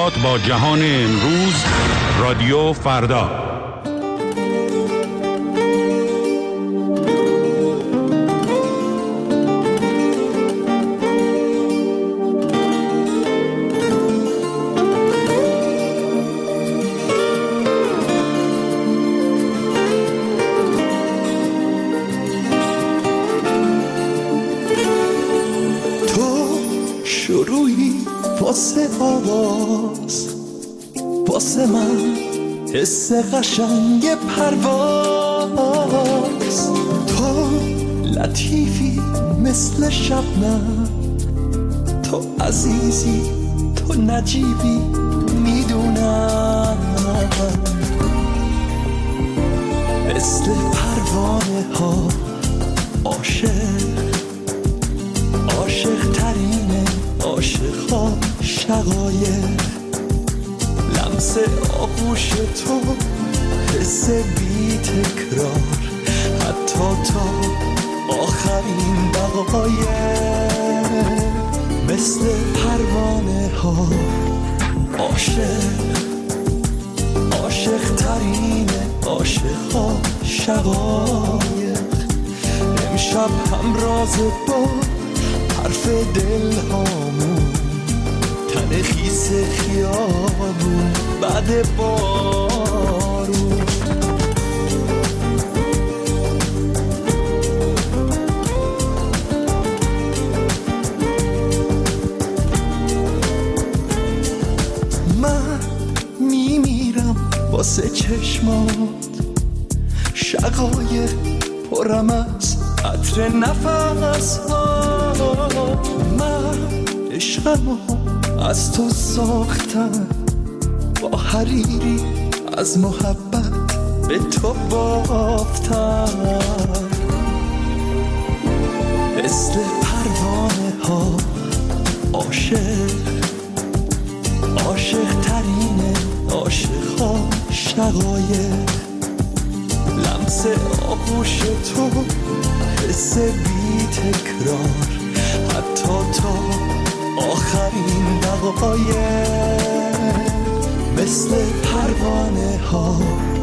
ارتباط با جهان امروز، رادیو فردا. واسه آواز، واسه من حس قشنگ پرواز، تو لطیفی مثل شبنم، تو عزیزی، تو نجیبی، میدونم مثل پروانه ها عاشق ترینه عاشق ها شقایق، لمس آغوش تو حس بی تکرار، حتی تا آخرین دقایق، مثل پروانه ها عاشق ترینه عاشق ها شقایق، امشب همراز با حرف دل هامون، تن خیس خیابون بعد بارون، من میمیرم واسه چشمات، شقایق پرم از عطر نفس ها، من عشقمو از تو ساختم، با حریری از محبت به تو بافتم، مثل پروانه ها عاشق ترینه عاشق ها شقایق، لمس آغوش تو حس بی تکرار، حتی تا آخرین دقایق، مثل پروانه ها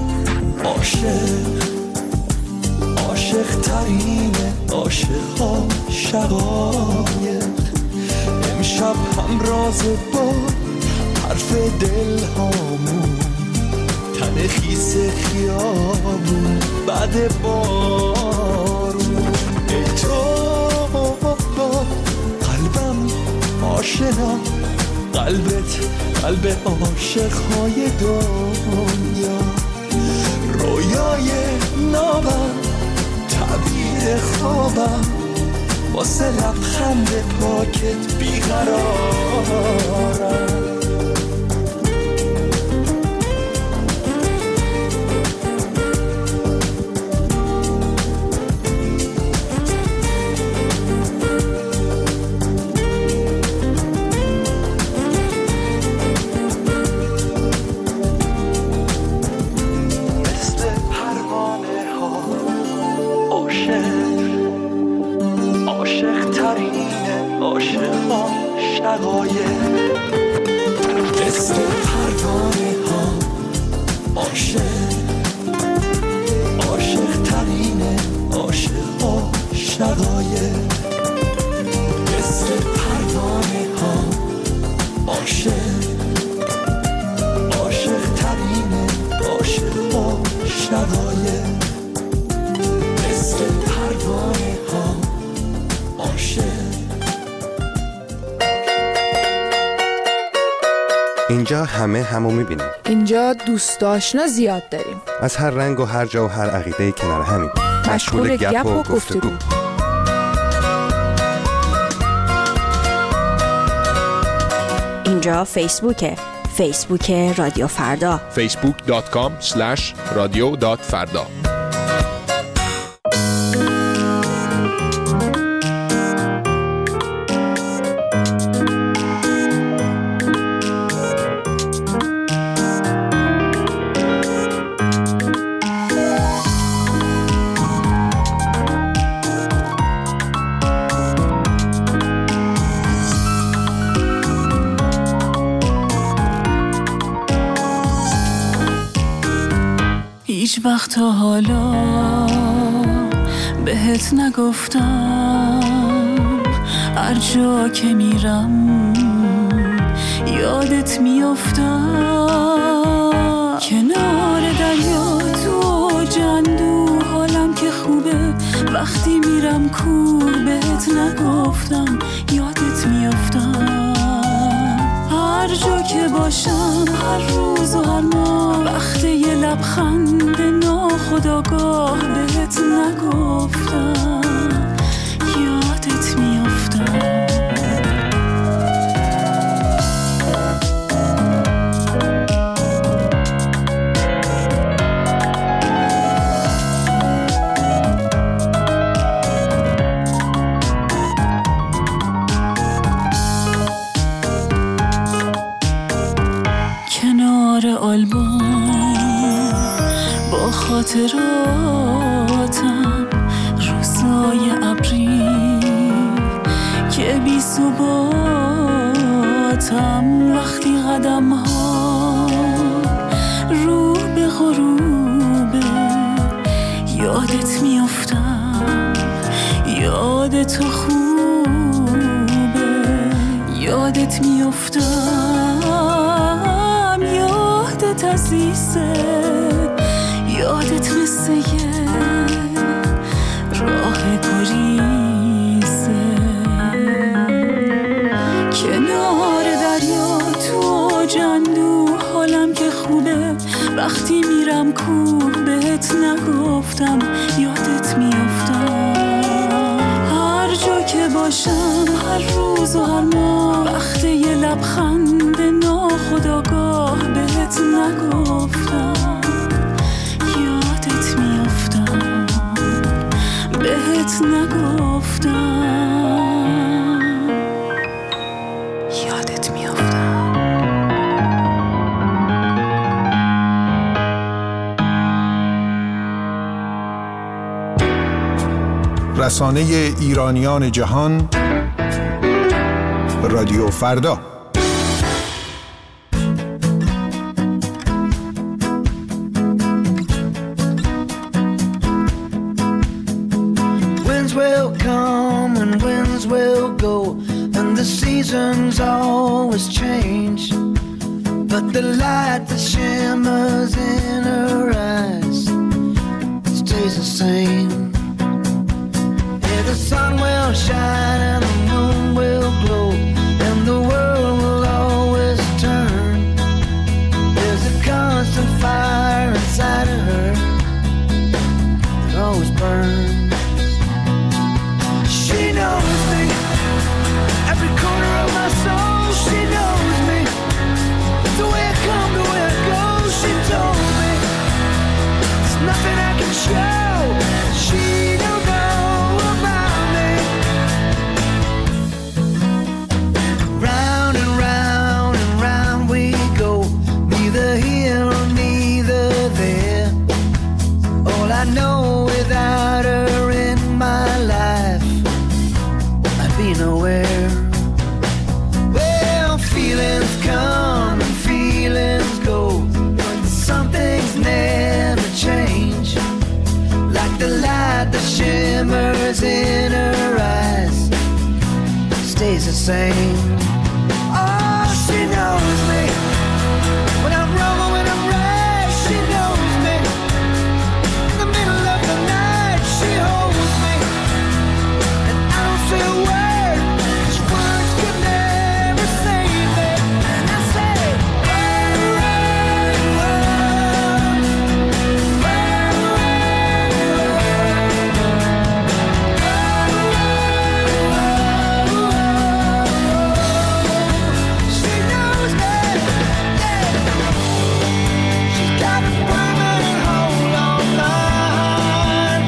عاشق ترینه عاشق ها شقایق، امشب همراز با حرف دل هامون، تن خیس خیابون بعد بارون، ای تو قلبم آشنا، قلبت قلب عاشق‌های دنیا، رویای نابم تعبیر خوابم، واسه لبخند پاکت بیقرارم، اینجا همه همو میبینیم. اینجا دوست آشنا زیاد داریم، از هر رنگ و هر جا و هر عقیده کنار همیم، مشغول گپ و گفتگو. اینجا فیسبوک رادیو فردا، facebook.com/radio.farda. هیچ وقت تا حالا بهت نگفتم، هر جا که میرم یادت میافتم. کنار دریا تو جندو حالم که خوبه، وقتی میرم کوه بهت نگفتم یادت میافتم. هر جا که باشم هر روز و هر ماه، وقتی یه لبخند ناخودآگاه بهت نگفتم یادت میافتم. آلبوم با خاطراتم، روزای ابری که بی ثباتم، وقتی قدم ها رو به غروبه یادت میافتم. یاد تو خوبه یادت میافتم. یادت عزیزه یادت مثل یه راه گریزه. کنار دریا تو جندو حالم که خوبه، وقتی میرم کوه بهت نگفتم یادت میافتم. هر جا که باشم هر روز و هر ماه، وقتی یه لبخند ناخودآگاه بهت نگفتم یادت میافتم. بهت نگفتم یادت میافتم. رسانه ایرانیان جهان، رادیو فردا. Winds will come and winds will go, and the seasons always change, but the light that shimmers in her eyes stays the same. The sun will shine and the moon will glow, and the world will always turn. There's a constant fire inside of her that always burns. She knows me, every corner of my soul. She knows me, the way I come, the way I go. She told me there's nothing I can show she don't know. I know without her in my life I'd be nowhere. Well, feelings come and feelings go, but some things never change, like the light that shimmers in her eyes stays the same. Oh, she knows me when I'm wrong or when I'm right. She knows me. She holds me, and I don't say a word, 'cause words could never save me. And I say, she knows me, yeah. She's got a permanent hold on my heart.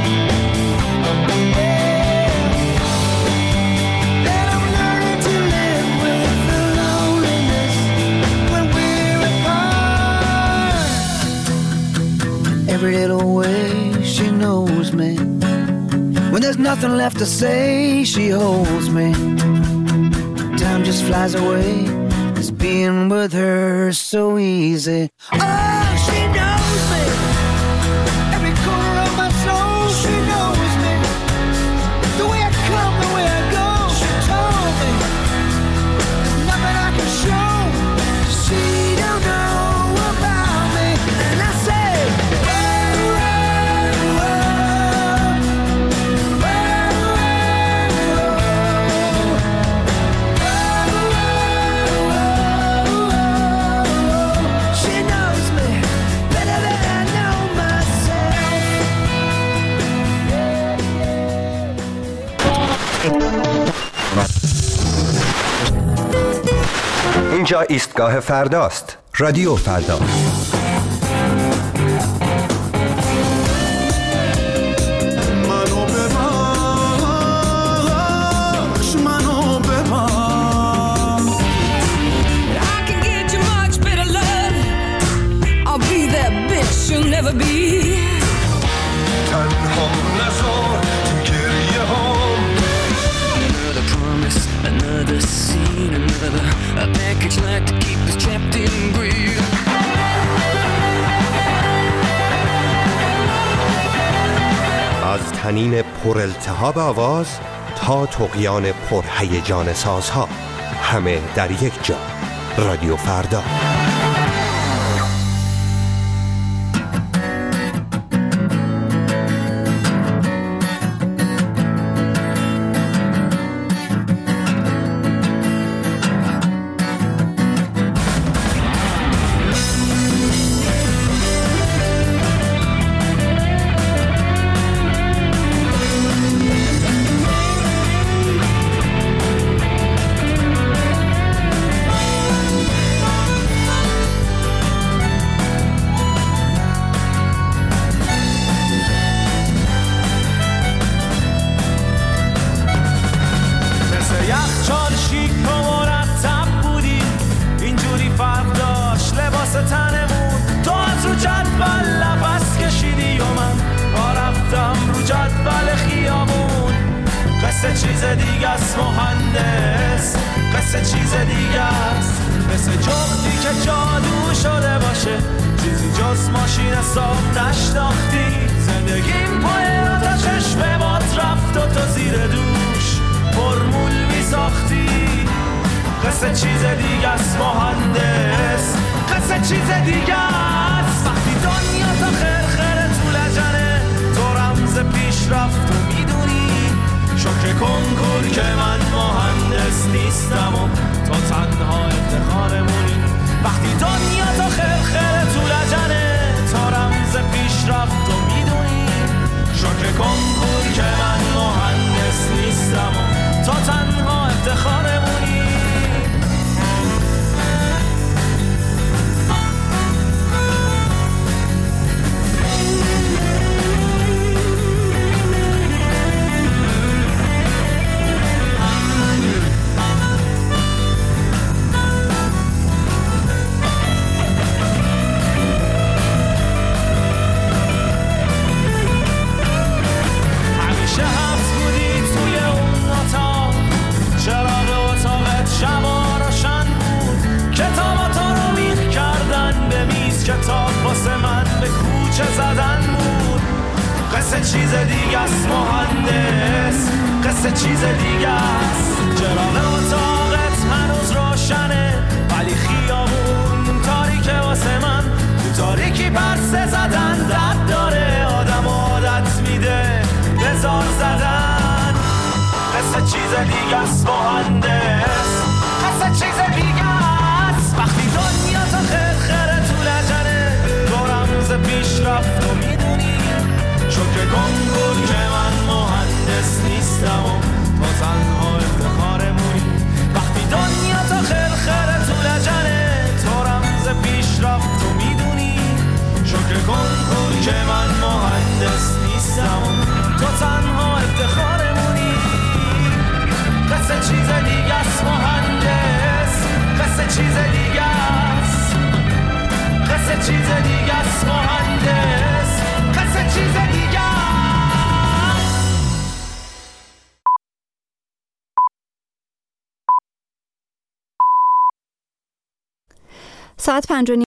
That I'm learning to live with the loneliness when we're apart. Every little way she knows me. When there's nothing left to say, she holds me. Time just flies away. It's being with her so easy. Oh, she knows me اینجا ایستگاه فرداست. رادیو فردا. تنها نزار تو گریه هم. Another promise, another scene, another a package like to keep us trapped in greed. از طنین پر التهاب آواز تا طغیان پر هیجان سازها، همه در یک جا. رادیو فردا. چیز دیگه است مهندس، قصه چیز دیگه است، مثل جغدی که جادو شده باشه، چیزی جز ماشین حساب نشناختی. زندگیم پای آتشش به باد رفت و تو زیر دوش فرمول می ساختی. قصه چیز دیگه است مهندس، قصه چیز دیگه است. وقتی دنیا تا خرخره تو لجنه، تو رمز پیش رفت و میدونی شکر کنکور که من مهندس نیستم و تو تنها افتخارمونی. وقتی دنیا تا خرخره تو لجنه، تا رمز پیش رفت و میدونی شکر کنکور که من مهندس نیستم و تو تنها افتخارمونی. کتاب واسه من به کوچه زدن بود. قصه چیز دیگه است مهندس، قصه چیز دیگه است. چراغ اتاقت هنوز روشنه ولی خیابون تاریکه واسه من. تو تاریکی پرسه زدن درد داره، آدم عادت میده به زار زدن. قصه چیز دیگه است مهندس، قصه چیز دیگه است. وقتی دنیا تا خرخره تو لجنه، تو رمز پیش رفت و میدونی شکر کنکور که من مهندس نیستم و تو تنها افتخارمونی. وقتی دنیا تا خرخره تو لجنه، تو رمز پیش رفت و میدونی شکر کنکور که من مهندس نیستم و تو تنها افتخارمونی. قصه چیز دیگه است مهندس، قصه چیز دیگه است، قصه چیز دیگه است مهندس، قصه چیز دیگه است. ساعت 5:30